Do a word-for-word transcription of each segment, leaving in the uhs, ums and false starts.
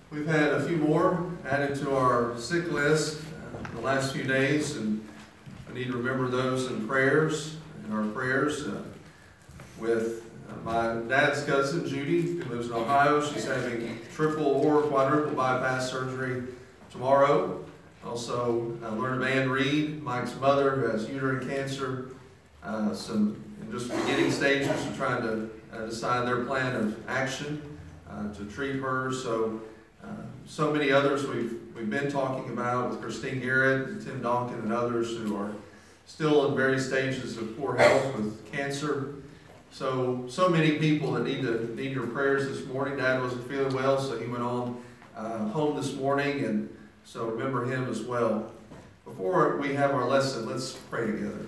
We've had a few more added to our sick list uh, the last few days, and I need to remember those in prayers, in our prayers, uh, with uh, my dad's cousin, Judy, who lives in Ohio. She's having triple or quadruple bypass surgery tomorrow. Also, uh, learned of Ann Reed, Mike's mother, who has uterine cancer. Uh, some in just beginning stages of trying to uh, decide their plan of action uh, to treat her. So, uh, so many others we've we've been talking about with Christine Garrett and Tim Donkin and others who are still in various stages of poor health with cancer. So, so many people that need to need your prayers this morning. Dad wasn't feeling well, so he went on uh, home this morning, and so remember him as well. Before we have our lesson, let's pray together.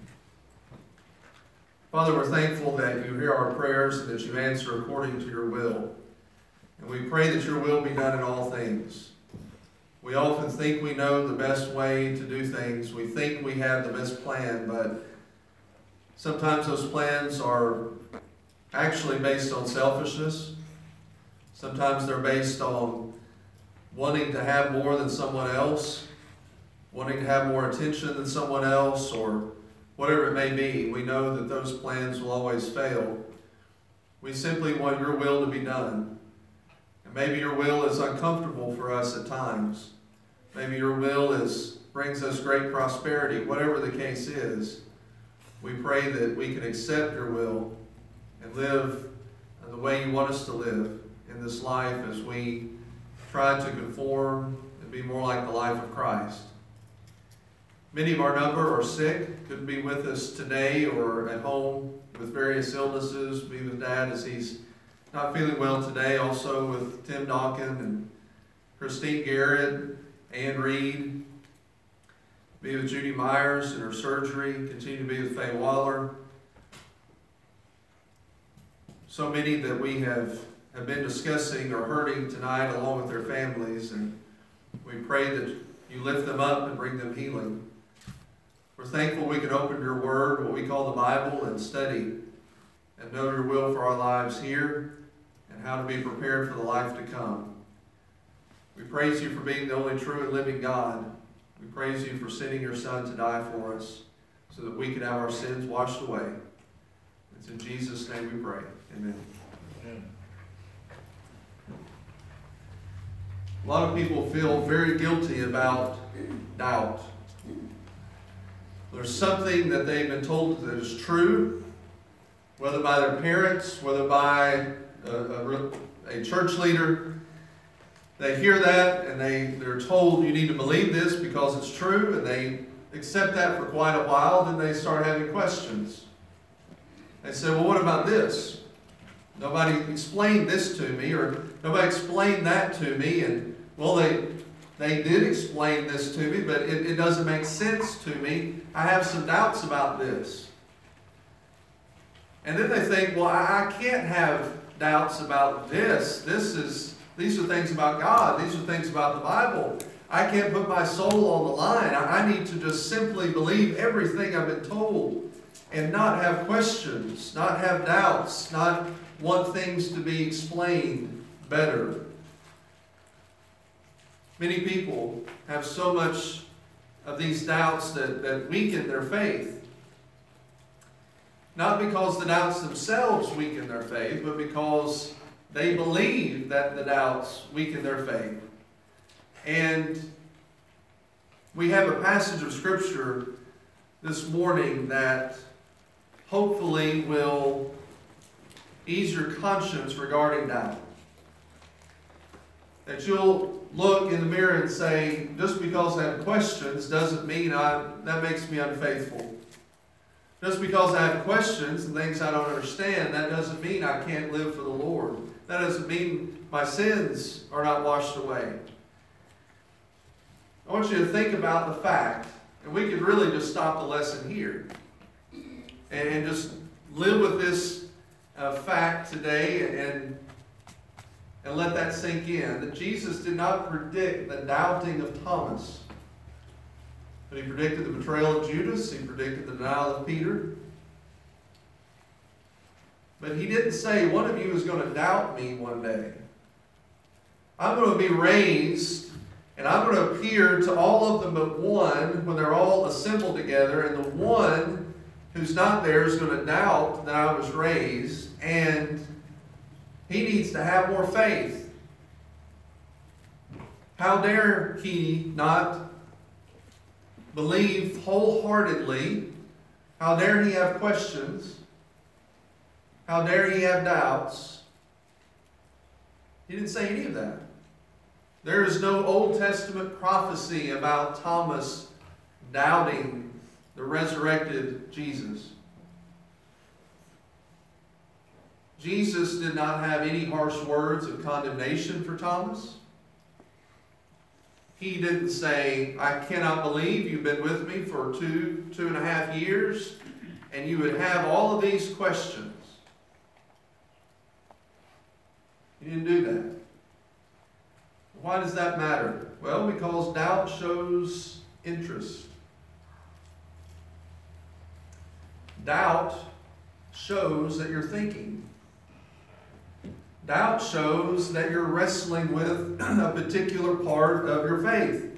Father, we're thankful that you hear our prayers and that you answer according to your will. And we pray that your will be done in all things. We often think we know the best way to do things. We think we have the best plan, but sometimes those plans are actually based on selfishness. Sometimes they're based on wanting to have more than someone else, wanting to have more attention than someone else, or whatever it may be. We know that those plans will always fail. We simply want your will to be done. And maybe your will is uncomfortable for us at times. Maybe your will is brings us great prosperity. Whatever the case is, we pray that we can accept your will and live the way you want us to live in this life as we try to conform and be more like the life of Christ. Many of our number are sick, couldn't be with us today or at home with various illnesses. Be with Dad as he's not feeling well today. Also with Tim Donkin and Christine Garrett, Ann Reed. Be with Judy Myers in her surgery. Continue to be with Faye Waller. So many that we have, have been discussing or hurting tonight along with their families. And we pray that you lift them up and bring them healing. We're thankful we can open your word, what we call the Bible, and study and know your will for our lives here and how to be prepared for the life to come. We praise you for being the only true and living God. We praise you for sending your Son to die for us so that we can have our sins washed away. It's in Jesus' name we pray. Amen. Amen. A lot of people feel very guilty about doubt. There's something that they've been told that is true, whether by their parents, whether by a, a, a church leader. They hear that and they, they're told you need to believe this because it's true, and they accept that for quite a while. Then they start having questions. They say, well, what about this? Nobody explained this to me, or nobody explained that to me. And well, they they did explain this to me, but it, it doesn't make sense to me. I have some doubts about this. And then they think, well, I, I can't have doubts about this. This is these are things about God. These are things about the Bible. I can't put my soul on the line. I, I need to just simply believe everything I've been told and not have questions, not have doubts, not want things to be explained better. Many people have so much of these doubts that, that weaken their faith. Not because the doubts themselves weaken their faith, but because they believe that the doubts weaken their faith. And we have a passage of Scripture this morning that hopefully will ease your conscience regarding doubt. That you'll look in the mirror and say, just because I have questions doesn't mean I, that makes me unfaithful. Just because I have questions and things I don't understand, that doesn't mean I can't live for the Lord. That doesn't mean my sins are not washed away. I want you to think about the fact, and we could really just stop the lesson here and just live with this uh, fact today and And let that sink in, that Jesus did not predict the doubting of Thomas. But he predicted the betrayal of Judas. He predicted the denial of Peter. But he didn't say, one of you is going to doubt me one day. I'm going to be raised, and I'm going to appear to all of them but one when they're all assembled together, and the one who's not there is going to doubt that I was raised, and he needs to have more faith. How dare he not believe wholeheartedly? How dare he have questions? How dare he have doubts? He didn't say any of that. There is no Old Testament prophecy about Thomas doubting the resurrected Jesus. Jesus did not have any harsh words of condemnation for Thomas. He didn't say, I cannot believe you've been with me for two, two and a half years, and you would have all of these questions. He didn't do that. Why does that matter? Well, because doubt shows interest. Doubt shows that you're thinking. Doubt shows that you're wrestling with a particular part of your faith.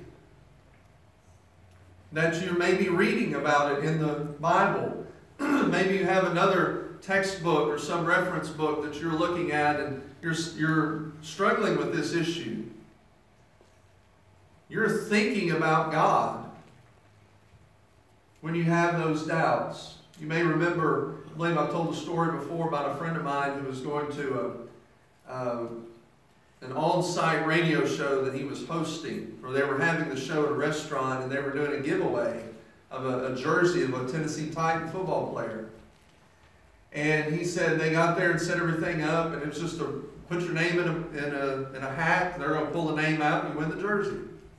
That you may be reading about it in the Bible. Maybe you have another textbook or some reference book that you're looking at and you're, you're struggling with this issue. You're thinking about God when you have those doubts. You may remember, I believe I've told a story before about a friend of mine who was going to a, a, an on-site radio show that he was hosting, where they were having the show at a restaurant and they were doing a giveaway of a, a jersey of a Tennessee Titan football player. And he said they got there and set everything up, and it's just a put your name in a, in a, in a hat, they're going to pull the name out and you win the jersey.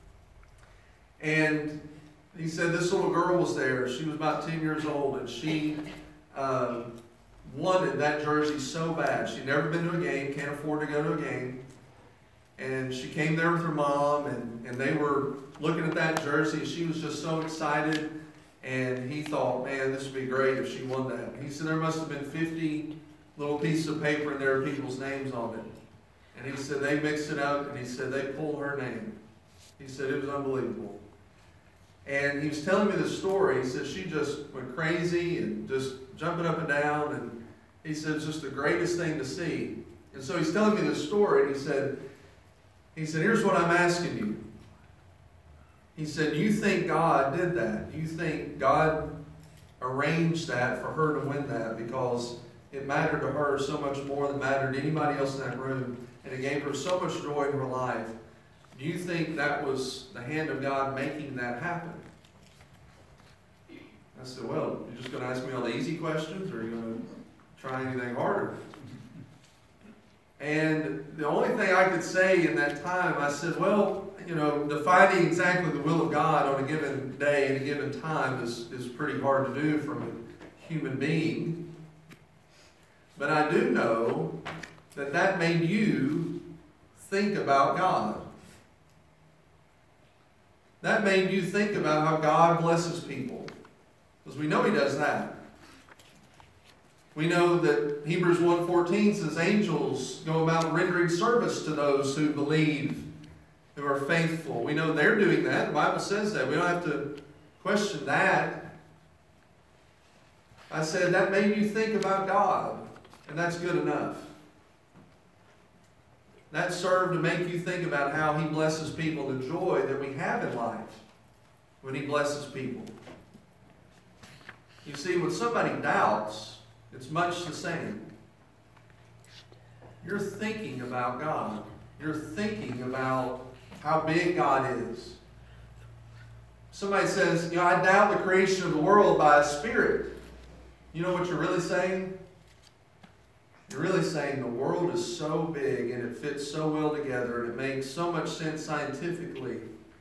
And he said this little girl was there. She was about ten years old, and she uh, wanted that jersey so bad. She'd never been to a game, can't afford to go to a game. And she came there with her mom, and, and they were looking at that jersey. She was just so excited, and he thought, man, this would be great if she won that. He said there must have been fifty little pieces of paper, and there are people's names on it. And he said they mixed it up, and he said they pulled her name. He said it was unbelievable. And he was telling me this story. He said she just went crazy and just jumping up and down. And he said it's just the greatest thing to see. And so he's telling me this story. And he said, he said, here's what I'm asking you. He said, do you think God did that? Do you think God arranged that for her to win that because it mattered to her so much more than it mattered to anybody else in that room, and it gave her so much joy in her life? Do you think that was the hand of God making that happen? I said, well, you're just going to ask me all the easy questions, or are you going to try anything harder? And the only thing I could say in that time, I said, well, you know, defining exactly the will of God on a given day and a given time is, is pretty hard to do from a human being. But I do know that that made you think about God. That made you think about how God blesses people. Because we know He does that. We know that Hebrews one fourteen says angels go about rendering service to those who believe, who are faithful. We know they're doing that. The Bible says that. We don't have to question that. I said that made you think about God, and that's good enough. That served to make you think about how He blesses people, the joy that we have in life when He blesses people. You see, when somebody doubts, it's much the same. You're thinking about God. You're thinking about how big God is. Somebody says, you know, I doubt the creation of the world by a spirit. You know what you're really saying? You're really saying the world is so big and it fits so well together and it makes so much sense scientifically.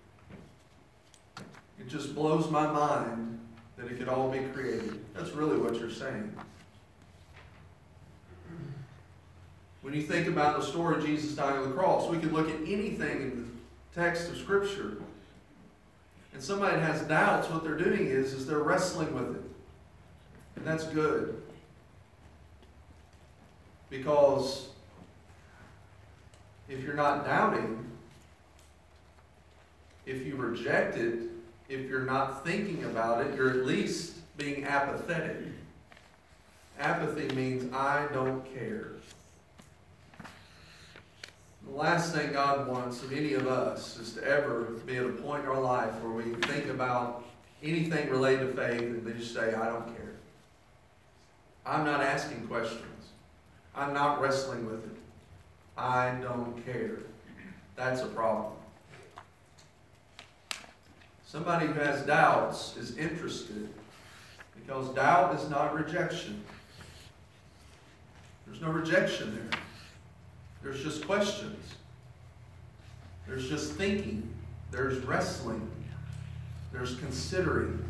It just blows my mind that it could all be created. That's really what you're saying. When you think about the story of Jesus dying on the cross, we could look at anything in the text of Scripture. And somebody that has doubts, what they're doing is, is they're wrestling with it. And that's good. Because if you're not doubting, if you reject it, if you're not thinking about it, you're at least being apathetic. Apathy means I don't care. The last thing God wants of any of us is to ever be at a point in our life where we think about anything related to faith and they just say, I don't care. I'm not asking questions. I'm not wrestling with it. I don't care. That's a problem. Somebody who has doubts is interested, because doubt is not rejection. There's no rejection there. There's just questions. There's just thinking. There's wrestling. There's considering.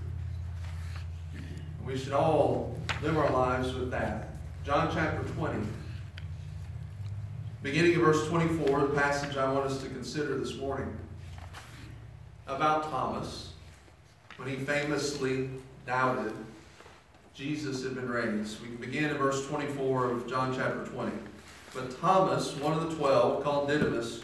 We should all live our lives with that. John chapter twenty. Beginning of verse twenty-four, the passage I want us to consider this morning. About Thomas, when he famously doubted Jesus had been raised. We can begin in verse twenty-four of John chapter twenty. But Thomas, one of the twelve, called Didymus,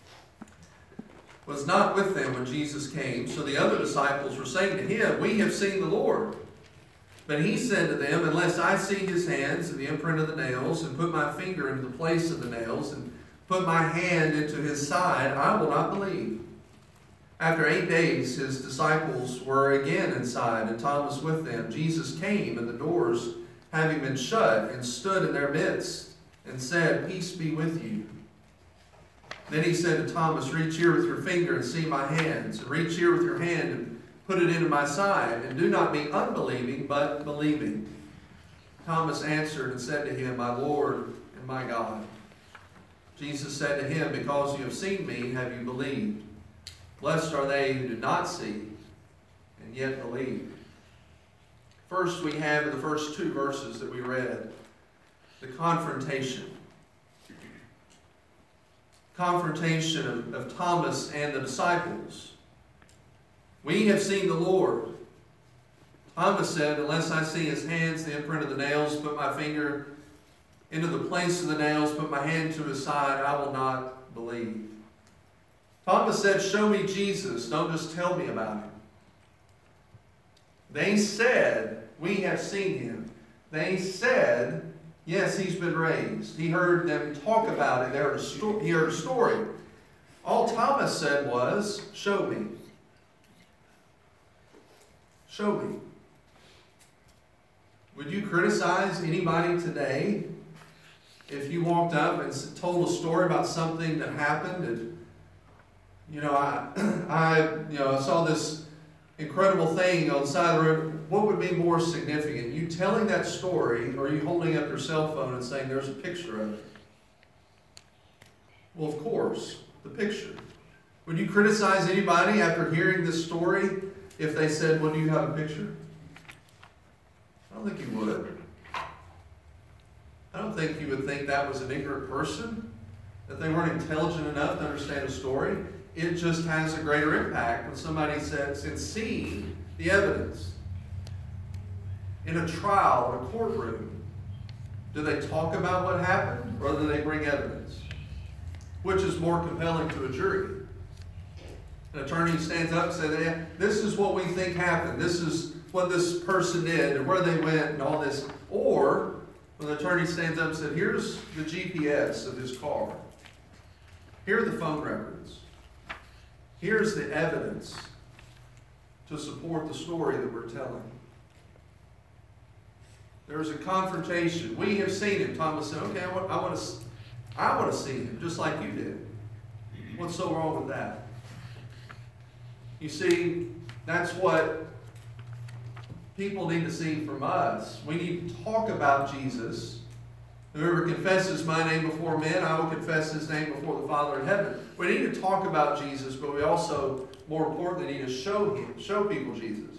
was not with them when Jesus came. So the other disciples were saying to him, We have seen the Lord. But he said to them, Unless I see his hands and the imprint of the nails, and put my finger into the place of the nails, and put my hand into his side, I will not believe. After eight days his disciples were again inside, and Thomas with them. Jesus came, and the doors having been shut, and stood in their midst, and said, Peace be with you. Then he said to Thomas, Reach here with your finger and see my hands, and reach here with your hand and put it into my side, and do not be unbelieving, but believing. Thomas answered and said to him, My Lord and my God. Jesus said to him, Because you have seen me, have you believed? Blessed are they who did not see, and yet believe. First, we have in the first two verses that we read, the confrontation. Confrontation of, of Thomas and the disciples. We have seen the Lord. Thomas said, Unless I see his hands, the imprint of the nails, put my finger into the place of the nails, put my hand to his side, I will not believe. Thomas said, Show me Jesus, don't just tell me about him. They said, We have seen him. They said, Yes, he's been raised. He heard them talk about it. They heard a sto- he heard a story. All Thomas said was, Show me. Show me. Would you criticize anybody today if you walked up and told a story about something that happened? And, you know, I, I, you know, I saw this incredible thing on the side of the road. What would be more significant? You telling that story, or you holding up your cell phone and saying, There's a picture of it? Well, of course, the picture. Would you criticize anybody after hearing this story if they said, Well, do you have a picture? I don't think you would. I don't think you would think that was an ignorant person, that they weren't intelligent enough to understand a story. It just has a greater impact when somebody says and see the evidence. In a trial, in a courtroom, do they talk about what happened, or do they bring evidence? Which is more compelling to a jury? An attorney stands up and says, This is what we think happened. This is what this person did and where they went and all this. Or when the attorney stands up and says, Here's the G P S of his car. Here are the phone records. Here's the evidence to support the story that we're telling. There's a confrontation. We have seen him. Thomas said, Okay, I want, I want to, I want to see him, just like you did. What's so wrong with that? You see, that's what people need to see from us. We need to talk about Jesus. Whoever confesses my name before men, I will confess his name before the Father in heaven. We need to talk about Jesus, but we also, more importantly, need to show him, show people Jesus.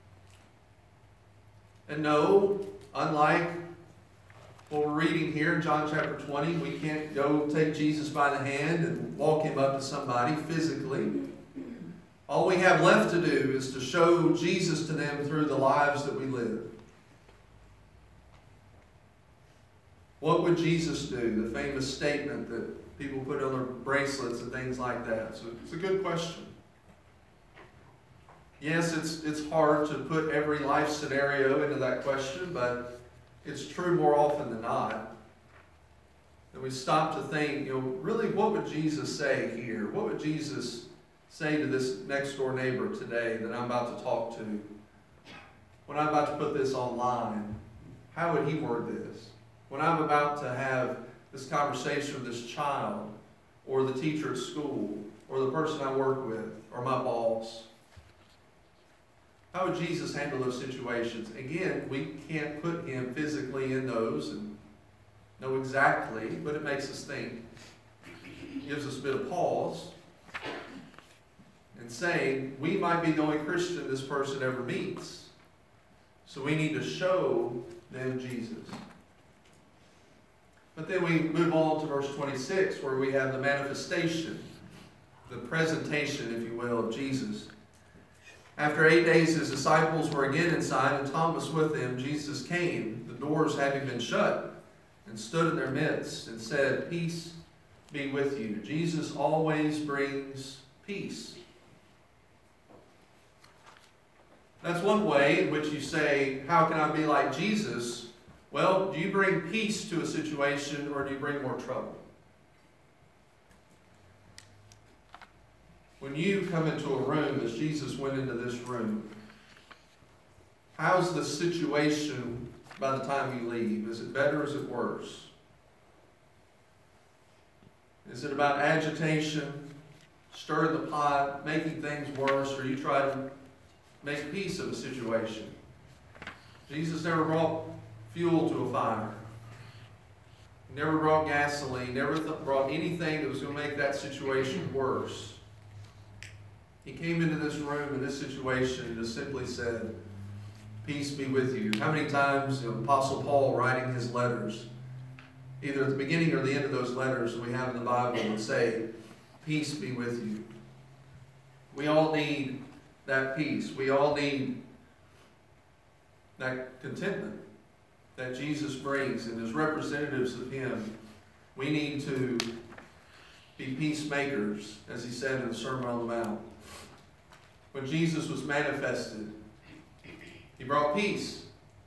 And no, unlike what we're reading here in John chapter twenty, we can't go take Jesus by the hand and walk him up to somebody physically. All we have left to do is to show Jesus to them through the lives that we live. What would Jesus do? The famous statement that people put on their bracelets and things like that. So it's a good question. Yes, it's it's hard to put every life scenario into that question, but it's true more often than not. And we stop to think, you know, really, what would Jesus say here? What would Jesus say to this next door neighbor today that I'm about to talk to? When I'm about to put this online, how would he word this? When I'm about to have this conversation with this child, or the teacher at school, or the person I work with, or my boss, how would Jesus handle those situations? Again, we can't put him physically in those and know exactly, but it makes us think. It gives us a bit of pause and saying, we might be the only Christian this person ever meets. So we need to show them Jesus. But then we move on to verse twenty-six, where we have the manifestation, the presentation, if you will, of Jesus. After eight days, his disciples were again inside, and Thomas with them. Jesus came, the doors having been shut, and stood in their midst, and said, "Peace be with you." Jesus always brings peace. That's one way in which you say, how can I be like Jesus? Well, do you bring peace to a situation, or do you bring more trouble? When you come into a room, as Jesus went into this room, how's the situation by the time you leave? Is it better or is it worse? Is it about agitation, stirring the pot, making things worse, or you try to make peace of a situation? Jesus never brought fuel to a fire. He never brought gasoline, never th- brought anything that was going to make that situation worse. He came into this room in this situation and just simply said, "Peace be with you." How many times the Apostle Paul, writing his letters, either at the beginning or the end of those letters that we have in the Bible, would say, "Peace be with you." We all need that peace. We all need that contentment that Jesus brings, and as representatives of him, we need to be peacemakers, as he said in the Sermon on the Mount. When Jesus was manifested, he brought peace,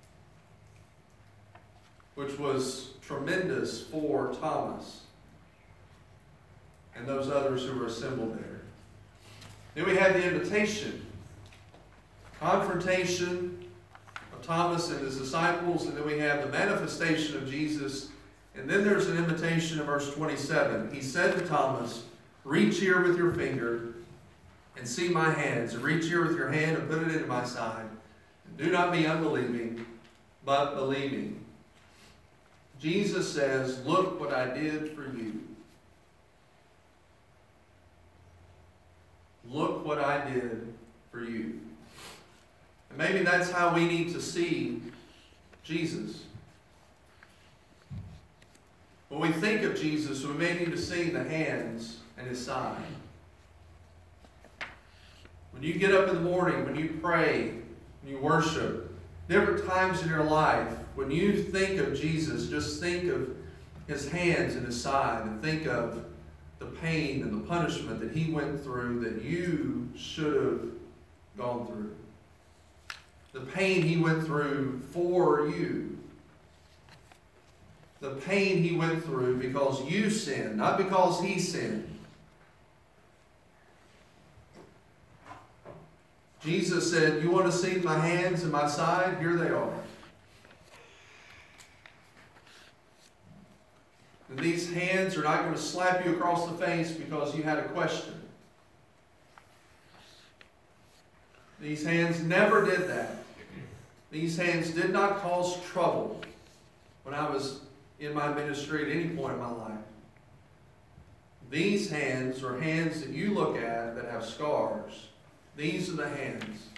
which was tremendous for Thomas and those others who were assembled there. Then we have the invitation, confrontation of Thomas and his disciples, and then we have the manifestation of Jesus, and then there's an invitation in verse twenty-seven. He said to Thomas, "Reach here with your finger and see my hands, and reach here with your hand and put it into my side. And do not be unbelieving, but believing." Jesus says, "Look what I did for you. Look what I did for you." And maybe that's how we need to see Jesus. When we think of Jesus, we may need to see the hands and his side. When you get up in the morning, when you pray, when you worship, different times in your life, when you think of Jesus, just think of his hands and his side, and think of the pain and the punishment that he went through that you should have gone through. The pain he went through for you. The pain he went through because you sinned, not because he sinned. Jesus said, "You want to see my hands and my side? Here they are." And these hands are not going to slap you across the face because you had a question. These hands never did that. These hands did not cause trouble when I was in my ministry at any point in my life. These hands are hands that you look at that have scars. These are the hands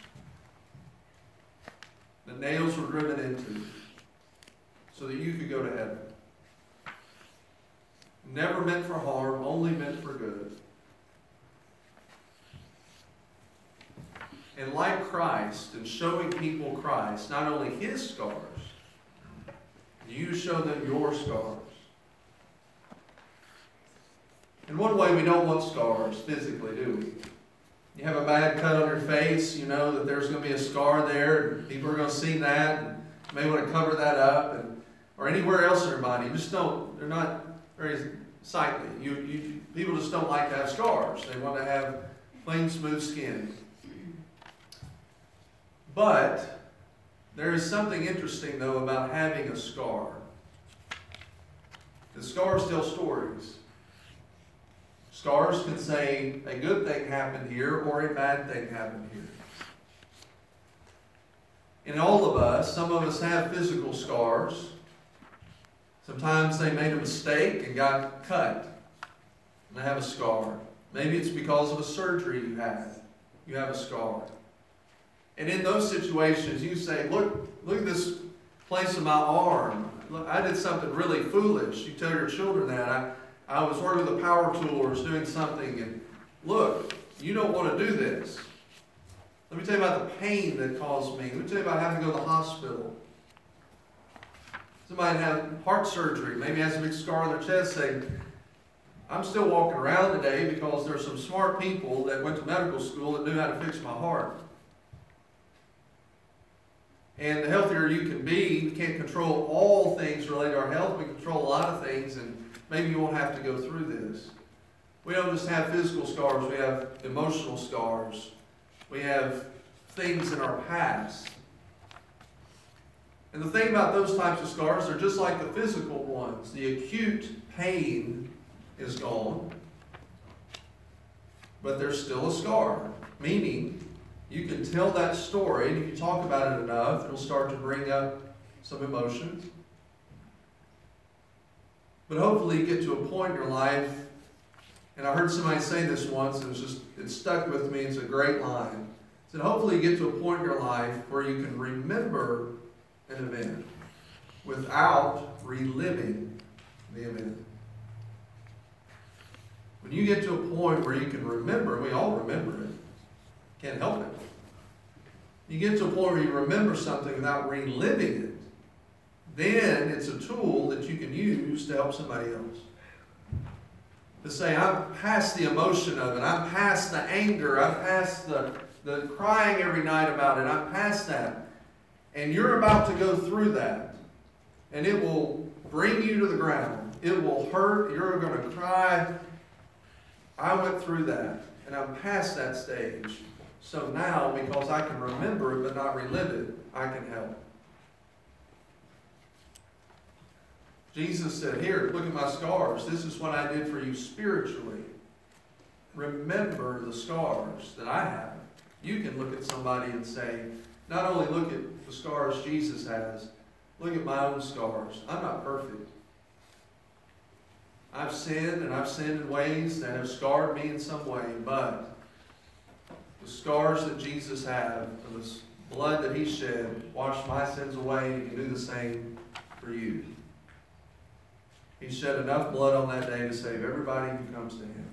the nails were driven into so that you could go to heaven. Never meant for harm, only meant for good. And like Christ, and showing people Christ, not only his scars, you show them your scars. In one way, we don't want scars physically, do we? You have a bad cut on your face, you know that there's going to be a scar there, and people are going to see that, and you may want to cover that up, and or anywhere else in your body. You just don't, they're not very sightly. You, you, people just don't like to have scars. They want to have clean, smooth skin. But there is something interesting, though, about having a scar. The scars tell stories. Scars can say a good thing happened here or a bad thing happened here. In all of us, some of us have physical scars. Sometimes they made a mistake and got cut, and they have a scar. Maybe it's because of a surgery you had. You have a scar. And in those situations, you say, look, look at this place in my arm. Look, I did something really foolish. You tell your children that. I, I was working with a power tool or was doing something, and look, you don't want to do this. Let me tell you about the pain that caused me. Let me tell you about having to go to the hospital. Somebody had heart surgery, maybe has a big scar on their chest, saying, I'm still walking around today because there's some smart people that went to medical school that knew how to fix my heart. And the healthier you can be, we can't control all things related to our health. We control a lot of things, and maybe you won't have to go through this. We don't just have physical scars, we have emotional scars. We have things in our past. And the thing about those types of scars, they're just like the physical ones. The acute pain is gone, but there's still a scar. Meaning, you can tell that story, and if you talk about it enough, it'll start to bring up some emotions. But hopefully you get to a point in your life, and I heard somebody say this once, and it's just, it stuck with me, it's a great line. It said, hopefully you get to a point in your life where you can remember an event without reliving the event. When you get to a point where you can remember, we all remember it, can't help it. You get to a point where you remember something without reliving it, then it's a tool that you can use to help somebody else. To say, I'm past the emotion of it, I'm past the anger, I'm past the, the crying every night about it, I'm past that. And you're about to go through that, and it will bring you to the ground. It will hurt, you're going to cry. I went through that, and I'm past that stage. So now, because I can remember it but not relive it, I can help. Jesus said, here, look at my scars. This is what I did for you spiritually. Remember the scars that I have. You can look at somebody and say, not only look at the scars Jesus has, look at my own scars. I'm not perfect. I've sinned, and I've sinned in ways that have scarred me in some way, but the scars that Jesus had, and the blood that he shed, washed my sins away, and he can do the same for you. He shed enough blood on that day to save everybody who comes to him.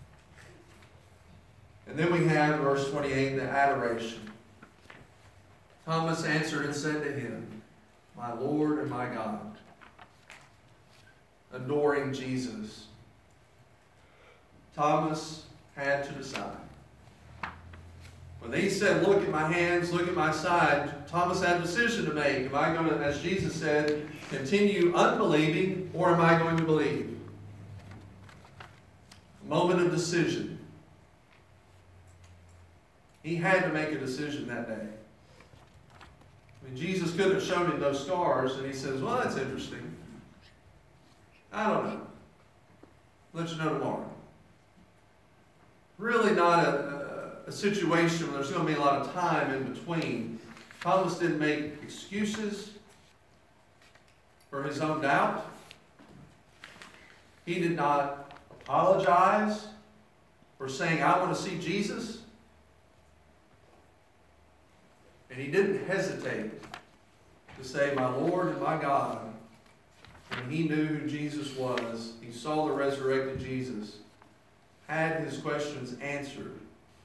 And then we have, verse twenty-eight, the adoration. Thomas answered and said to him, my Lord and my God. Adoring Jesus. Thomas had to decide. When he said, look at my hands, look at my side, Thomas had a decision to make. Am I going to, as Jesus said, continue unbelieving, or am I going to believe? A moment of decision. He had to make a decision that day. I mean, Jesus could have shown him those scars, and he says, well, that's interesting. I don't know. I'll let you know tomorrow. Really not a, a, a situation where there's going to be a lot of time in between. Thomas didn't make excuses for his own doubt. He did not apologize for saying, I want to see Jesus. And he didn't hesitate to say, my Lord and my God. When he knew who Jesus was, he saw the resurrected Jesus, had his questions answered.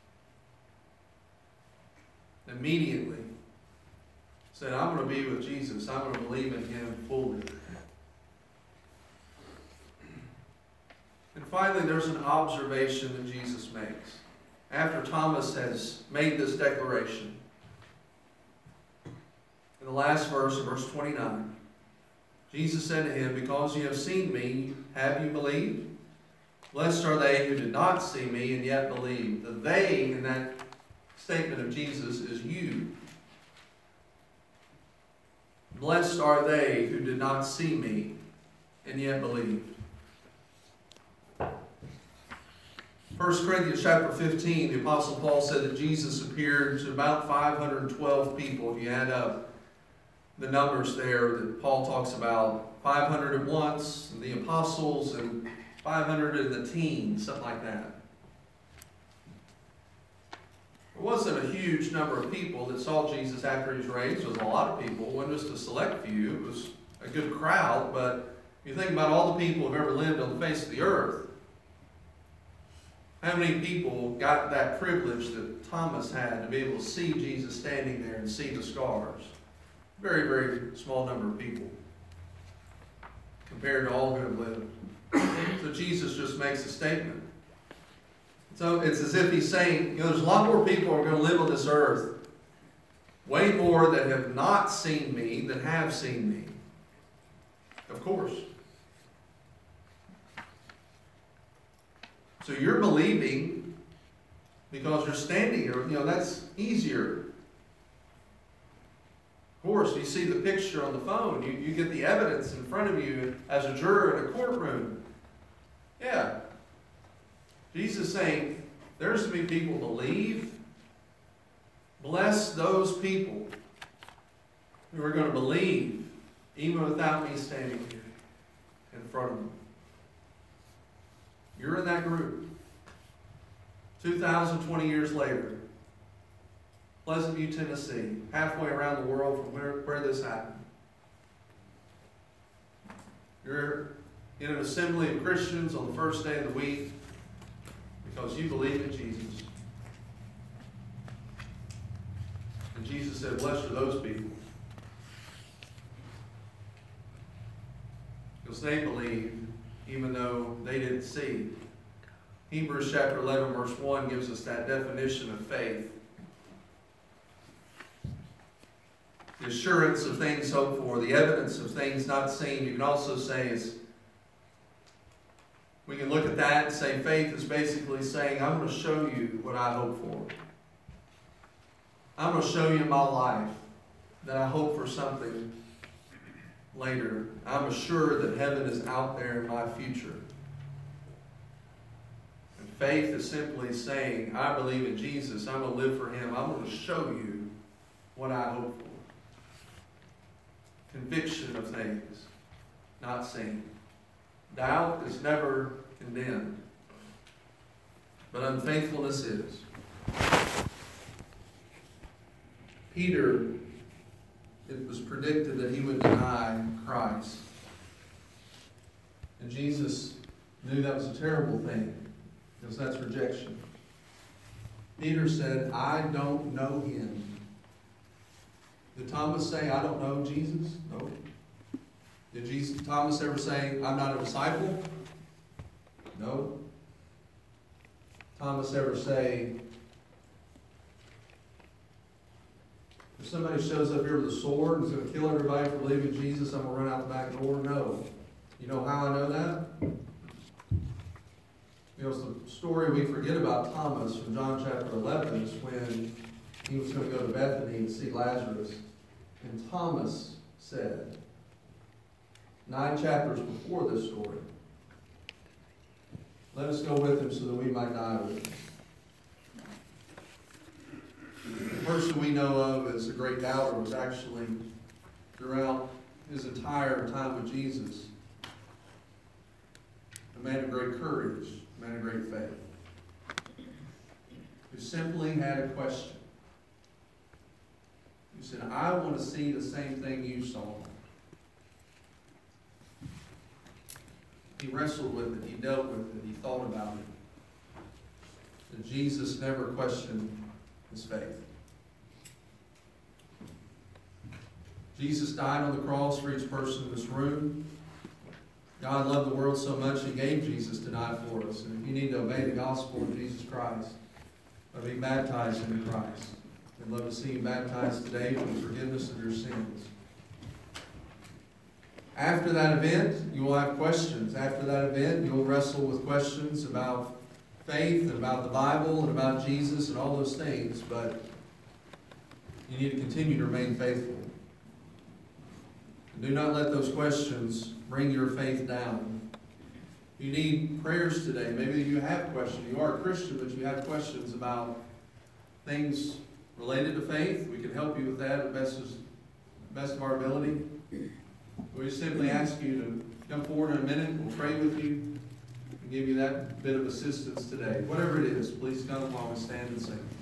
Immediately said, I'm going to be with Jesus. I'm going to believe in him fully. And finally, there's an observation that Jesus makes. After Thomas has made this declaration, in the last verse, verse twenty-nine, Jesus said to him, "Because you have seen me, have you believed? Blessed are they who did not see me and yet believe." The "they" in that statement of Jesus is you. Blessed are they who did not see me and yet believed. First Corinthians chapter fifteen, the Apostle Paul said that Jesus appeared to about five hundred twelve people. If you add up the numbers there that Paul talks about, five hundred at once, and the apostles, and five hundred in the teens, something like that. It wasn't a huge number of people that saw Jesus after he was raised. It was a lot of people. It wasn't just a select few. It was a good crowd. But if you think about all the people who have ever lived on the face of the earth, how many people got that privilege that Thomas had to be able to see Jesus standing there and see the scars? Very, very small number of people compared to all who have lived. So Jesus just makes a statement. So it's as if he's saying, you know, there's a lot more people who are going to live on this earth. Way more that have not seen me than have seen me. Of course. So you're believing because you're standing here. You know, that's easier. Of course, you see the picture on the phone. You, you get the evidence in front of you as a juror in a courtroom. Yeah. Jesus is saying, there's to be people believe. Bless those people who are going to believe, even without me standing here in front of them. You're in that group. two thousand twenty years later, Pleasant View, Tennessee, halfway around the world from where, where this happened. You're in an assembly of Christians on the first day of the week because you believe in Jesus. And Jesus said, blessed are those people, because they believed even though they didn't see. Hebrews chapter eleven verse one gives us that definition of faith. The assurance of things hoped for, the evidence of things not seen. You can also say is, we can look at that and say faith is basically saying, I'm going to show you what I hope for. I'm going to show you in my life that I hope for something later. I'm assured that heaven is out there in my future. And faith is simply saying, I believe in Jesus. I'm going to live for him. I'm going to show you what I hope for. Conviction of things not seen. Doubt is never condemned, but unfaithfulness is. Peter, it was predicted that he would deny Christ. And Jesus knew that was a terrible thing, because that's rejection. Peter said, I don't know him. Did Thomas say, I don't know Jesus? No. Did Jesus, Thomas ever say, I'm not a disciple? No. Thomas ever say, if somebody shows up here with a sword and is going to kill everybody for believing in Jesus, I'm going to run out the back door? No. You know how I know that? You know, it's the story we forget about Thomas from John chapter eleven is when he was going to go to Bethany and see Lazarus. And Thomas said, nine chapters before this story, let us go with him so that we might die with him. The person we know of as a great doubter was actually, throughout his entire time with Jesus, a man of great courage, a man of great faith, who simply had a question. He said, I want to see the same thing you saw. He wrestled with it. He dealt with it. He thought about it. And Jesus never questioned his faith. Jesus died on the cross for each person in this room. God loved the world so much He gave Jesus to die for us. And if you need to obey the gospel of Jesus Christ, or be baptized into Christ, I'd love to see you baptized today for the forgiveness of your sins. After that event, you will have questions. After that event, you'll wrestle with questions about faith and about the Bible and about Jesus and all those things, but you need to continue to remain faithful. And do not let those questions bring your faith down. You need prayers today. Maybe you have questions. You are a Christian, but you have questions about things related to faith. We can help you with that at best, as, best of our ability. We just simply ask you to come forward in a minute. We'll pray with you and give you that bit of assistance today. Whatever it is, please come while we stand and sing.